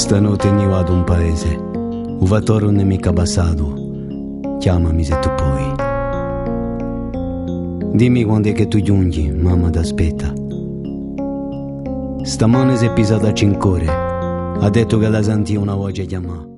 Stanotte io ad un paese, uvatoro non è mica passato, chiamami se tu puoi. Dimmi quando è che tu giungi, mamma t'aspetta. Stamane si è pisata a cincore, ha detto che la sentia una voce chiamare.